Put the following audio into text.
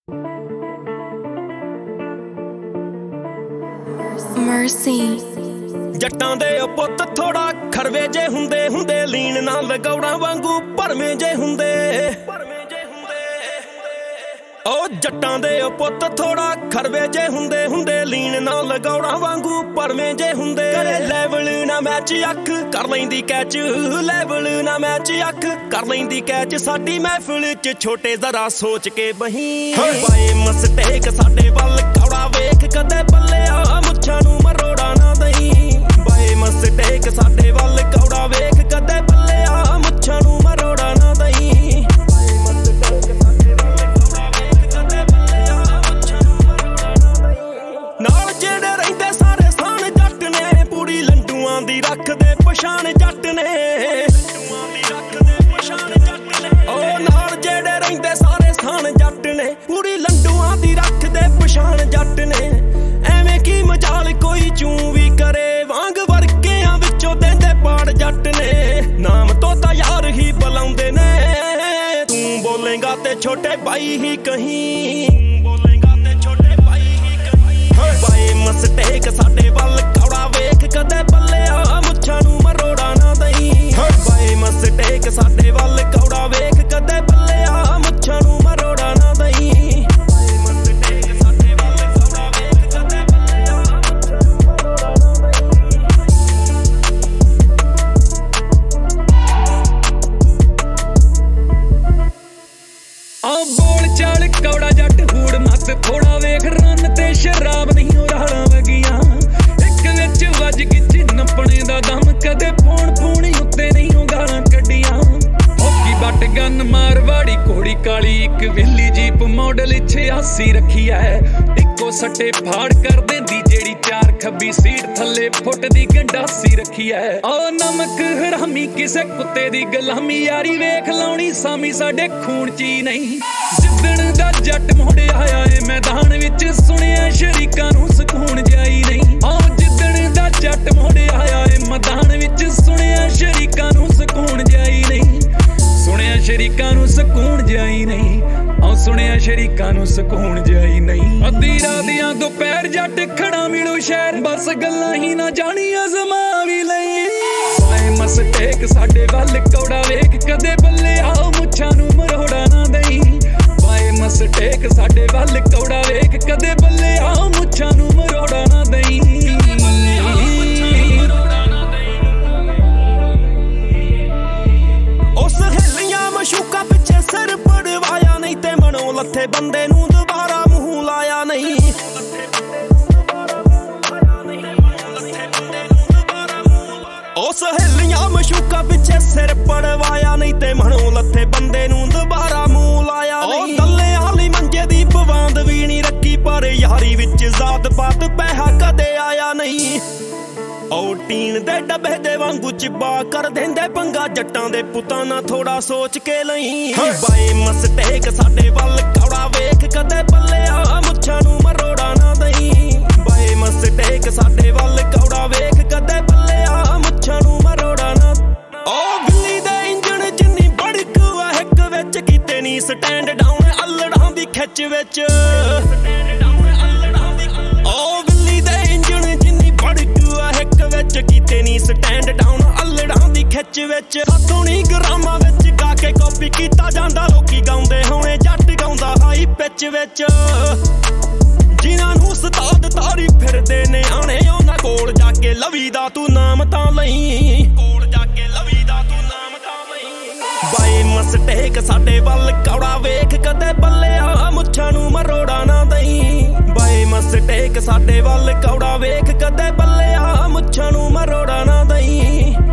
Mercy ਜੱਟਾਂ ਦੇ ਪੁੱਤ ਥੋੜਾ ਖਰਵੇ ਜੇ ਹੁੰਦੇ ਲੀਨ ਨਾ ਲਗੌੜਾਂ ਵਾਂਗੂ ਭਰਵੇਂ ਜੇ ਹੁੰਦੇ ਉਹ ਜੱਟਾਂ ਦੇ ਪੁੱਤ ਥੋੜਾ ਖਰਵੇ ਜੇ ਹੁੰਦੇ ਲੀਨ ਨਾ ਲਗੌੜਾਂ ਵਾਂਗੂ ਭਰਵੇਂ ਜੇ ਹੁੰਦੇ ਕਰੇ ਲੈਵਲ ਨਾ ਮੈਚ ਅੱਖ ਕਰ ਲੈਂਦੀ ਕੈਚ ਲੈਵਲ ਨਾ ਮੈਚ ਅੱਖ ਕਰ ਲੈਂਦੀ ਕੈਚ ਸਾਡੀ ਮਹਿਫਿਲ 'ਚ ਛੋਟੇ ਜ਼ਰਾ ਸੋਚ ਕੇ ਬਹੀਂ ਬਾਏ ਮਸਟੇਕ ਸਾਡੇ ਵੱਲ ਕੌੜਾ ਵੇਖ ਕਦੇ ਬੱਲਿਆ ਮੁੱਛਾਂ ਨੂੰ ਮਰੋੜਾ ਨਾ ਦਈ ਬਾਏ ਮਸਟੇਕ ਸਾਡੇ ਵੱਲ ਕੌੜਾ ਵੇਖ ਕਦੇ ਬੱਲਿਆ ਮੁੱਛਾਂ ਨੂੰ ਮਰੋੜਾ ਨਾ ਦਈ ਨਾਲ ਜਿਹੜੇ ਰਹਿੰਦੇ ਸਾਰੇ ਸਾਨ ਜੱਟ ਨੇ ਪੂਰੀ ਲੰਡੂਆਂ ਦੀ ਰੱਖਦੇ ਪਛਾਣ ਜੱਟ ਨੇ ਉਹ ਨਾਲ ਜਿਹੜੇ ਰਹਿੰਦੇ ਸਾਰੇ ਸਾਨ ਜੱਟ ਨੇ ਪੂਰੀ ਲੰਡੂਆਂ ਦੀ ਰੱਖਦੇ ਪਛਾਣ ਜੱਟ ਨੇ ਐਵੇਂ ਕੀ ਮਜਾਲ ਕੋਈ ਚੂੰ ਵੀ ਕਰੇ ਵਾਂਗ ਵਰਕਿਆਂ ਵਿੱਚੋਂ ਦਿੰਦੇ ਪਾੜ ਜੱਟ ਨੇ ਨਾਮ ਤੋਂ ਤਾਂ ਯਾਰ ਹੀ ਬੁਲਾਉਂਦੇ ਨੇ ਤੂੰ ਬੋਲੇਗਾ ਤੇ ਛੋਟੇ ਭਾਈ ਹੀ ਕਹੀਂ ਬਾਏ ਮਸਟੇਕ ਸਾਡੇ ਵੱਲ ਕੌੜਾ ਵੇਖ ਕਦੇ ਬੱਲਿਆ ਮੁੱਛਾਂ ਨੂੰ ਮਰੋੜਾ ਨਾ ਦਈ ਬਾਏ ਮਸਟੇਕ ਸਾਡੇ ਵੱਲ ਕੌੜਾ ਵੇਖ ਕਦੇ ਬੱਲਿਆ ਮੁੱਛਾਂ ਨੂੰ ਮਰੋੜਾ ਨਾ ਦਈ ਬਾਏ ਮਸਟੇਕ ਸਾਡੇ ਵੱਲ ਕੌੜਾ ਵੇਖ ਕਦੇ ਬੱਲਿਆ ਆ ਬੋਲ ਚਾਲ ਕੌੜਾ ਜੱਟ ਹੂੜ ਮੱਤ ਥੋੜਾ ਵੇਖ ਰੰਨ ਤੇ ਸ਼ਰਾਬ ਨਹੀਂ ਉਹ ਰਾਲਾਂ ਵਗੀਆਂ ਇੱਕ ਵਿੱਚ ਵੱਜ ਗਿੱਜ ਨੱਪਣੇ ਦਾ ਦਮ ਕਦੇ ਫੋਨ ਉੱਤੇ ਨਹੀਂ ਉਹ ਗਾਲਾਂ ਕੱਢੀਆਂ ਹੋਕੀ ਬੱਟ ਗਨ ਮਾਰਵਾੜੀ ਘੋੜੀ ਕਾਲੀ ਇੱਕ ਵੇਲੀ ਜੀਪ ਮਾਡਲ 86 ਰੱਖੀ ਐ ਇੱਕੋ ਸੱਟੇ ਫਾੜ ਕਰ ਦਿੰਦੀ ਜਿਹੜੀ 4 ਖੱਬੀ ਸੀਟ ਥੱਲੇ ਫੁੱਟ ਦੀ ਗੰਡਾਸੀ ਰੱਖੀ ਐ ਆ ਨਮਕ ਹਰਾਮੀ ਕਿਸੇ ਕੁੱਤੇ ਦੀ ਗੁਲਾਮੀ ਯਾਰੀ ਵੇਖ ਲਾਉਣੀ ਸਾਮੀ ਸਾਡੇ ਖੂਨ ਚ ਹੀ ਨਹੀਂ ਜਿੱਦਣ ਦਾ ਜੱਟ ਮੋੜਿਆ ਆਇਆ ਏ ਮੈਦਾਨ ਵਿੱਚ ਸੁਣਿਆ ਸ਼ਰੀਕਾਂ ਨੂੰ ਸਕੂਨ ਜਾਈ ਨਹੀਂ ਆ ਜਿੱਦਣ ਦਾ ਜੱਟ ਮੋੜਿਆ ਆਇਆ ਏ ਮੈਦਾਨ ਵਿੱਚ ਸੁਣਿਆ ਸ਼ਰੀਕਾਂ ਨੂੰ ਸਕੂਨ ਜਾਈ ਨਹੀਂ ਸੁਣਿਆ ਸ਼ਰੀਕਾਂ ਨੂੰ ਸਕੂਨ ਜਾਈ ਨਹੀਂ ਆ ਸੁਣਿਆ ਸ਼ਰੀਕਾਂ ਨੂੰ ਸਕੂਨ ਜਾਈ ਨਹੀਂ ਅੱਧੀ ਰਾਤੀਆਂ ਦੁਪਹਿਰ ਜੱਟ ਖੜਾ ਮਿਲੂ ਸ਼ਹਿਰ ਬਸ ਗੱਲਾਂ ਹੀ ਨਾ ਜਾਣੀ ਅਜ਼ਮਾ ਵੀ ਲਈ ਬਾਏ ਮਸਟੇਕ ਸਾਡੇ ਵੱਲ ਕੌੜਾ ਵੇਖ ਕਦੇ ਬੱਲਿਆ ਮੁੱਛਾਂ ਨੂੰ ਮਰੋੜਾ ਨਾ ਦਈ ਬਾਏ ਮਸਟੇਕ ਸਾਡੇ ਵੱਲ ਕੌੜਾ ਵੇਖ ਕਦੇ ਬੱਲਿਆ ਮੁੱਛਾਂ ਨੂੰ ਮਰੋੜਾ ਨਾ ਦਈ ਉਸ ਹਿੱਲੀਆਂ ਮਸ਼ੂਕਾਂ ਪਿੱਛੇ ਸਿਰ ਪੜਵਾਇਆ ਨਹੀਂ ਤੇ ਮਨੋਂ ਲੱਥੇ ਬੰਦੇ ਨੂੰ ਦੁਬਾਰਾ ਮੂੰਹ ਲਾਇਆ ਨਹੀਂ ਉਸ ਹਿੱਲੀਆਂ ਮਸ਼ੂਕਾਂ ਪਿੱਛੇ ਸਿਰ ਪੜਵਾਇਆ ਨਹੀਂ ਤੇ ਮਨੋਂ ਲੱਥੇ ਬੰਦੇ ਨੂੰ ਦੁਬਾਰਾ ਮੂੰਹ ਲਾਇਆ ਨਹੀਂ ਦੱਲੇ ਵਾਲੀ ਮੰਜੇ ਦੀ ਬਵਾਂਦ ਵੀ ਨਹੀਂ ਰੱਖੀ ਪਰ ਯਾਰੀ ਵਿੱਚ ਜ਼ਾਤ ਪਾਤ ਪੈਸਾ ਕਦੇ ਆਇਆ ਨਹੀਂ ਉਹ ਟੀਨ ਦੇ ਡੱਬੇ ਦੇ ਵਾਂਗੂ ਚਿੱਬਾ ਕਰ ਦਿੰਦੇ ਪੰਗਾ ਜੱਟਾਂ ਦੇ ਪੁੱਤਾਂ ਨਾਲ ਥੋੜਾ ਸੋਚ ਕੇ ਲਈ ਬਾਏ ਮਸਟੇਕ ਸਾਡੇ ਵੱਲ ਕੌੜਾ ਵੇਖ ਕਦੇ ਬੱਲਿਆ ਮੁੱਛਾਂ ਨੂੰ ਮਰੋੜਾ ਨਾ ਦਈ ਬਾਏ ਮਸਟੇਕ ਸਾਡੇ ਵੱਲ ਕੌੜਾ ਵੇਖ ਕਦੇ ਬੱਲਿਆ ਮੁੱਛਾਂ ਨੂੰ ਮਰੋੜਾ ਨਾ ਉਹ ਬਿੱਲੀ ਦੇ ਇੰਜਣ ਜਿੰਨੀ ਬੜਕ ਆ ਇੱਕ ਵਿੱਚ ਕੀਤੇ ਨੀ ਸਟੈਂਡ ਡਾਊਨ ਅਲੜਾਂ ਦੀ ਖਿੱਚ ਵਿੱਚ ਉਹ ਬਿੱਲੀ ਦੇ ਇੰਜਣ ਜਿੰਨੀ ਬੜਕ ਆ ਇੱਕ ਵਿੱਚ ਕੀਤੇ ਨੀ ਸਟੈਂਡ ਡਾਊਨ ਅਲੜਾਂ ਦੀ ਖਿੱਚ ਵਿੱਚ ਹੱਥੋਂ ਗ੍ਰਾਮਾਂ ਵਿੱਚ ਗਾ ਕੇ ਕਾਪੀ ਕੀਤਾ ਜਾਂਦਾ ਲੋਕੀ ਗਾਉਂਦੇ ਹੋਣੇ ਜੱਟ ਗਾਉਂਦਾ ਹਾਈ ਪਿੱਚ ਵਿੱਚ ਜਿਨ੍ਹਾਂ ਨੂੰ ਉਸਤਾਦ ਤਾਰੀ ਫਿਰਦੇ ਨੇ ਆਣੇ ਉਹਨਾਂ ਕੋਲ ਜਾ ਕੇ ਲਵੀ ਦਾ ਤੂੰ ਨਾਮ ਤਾਂ ਲਈ ਕੋਲ ਜਾ ਕੇ ਲਵੀ ਦਾ ਤੂੰ ਨਾਮ ਤਾਂ ਲਈ ਬਾਏ ਮਸਟੇਕ ਸਾਡੇ ਵੱਲ ਕੌੜਾ ਵੇਖ ਕਦੇ ਬੱਲਿਆ ਮੁੱਛਾਂ ਨੂੰ ਮਰੋੜਾ ਨਾ ਦਈ ਬਾਏ ਮਸਟੇਕ ਸਾਡੇ ਵੱਲ ਕੌੜਾ ਵੇਖ ਕਦੇ ਬੱਲਿਆ ਮੁੱਛਾਂ ਨੂੰ ਮਰੋੜਾ ਨਾ ਦਈ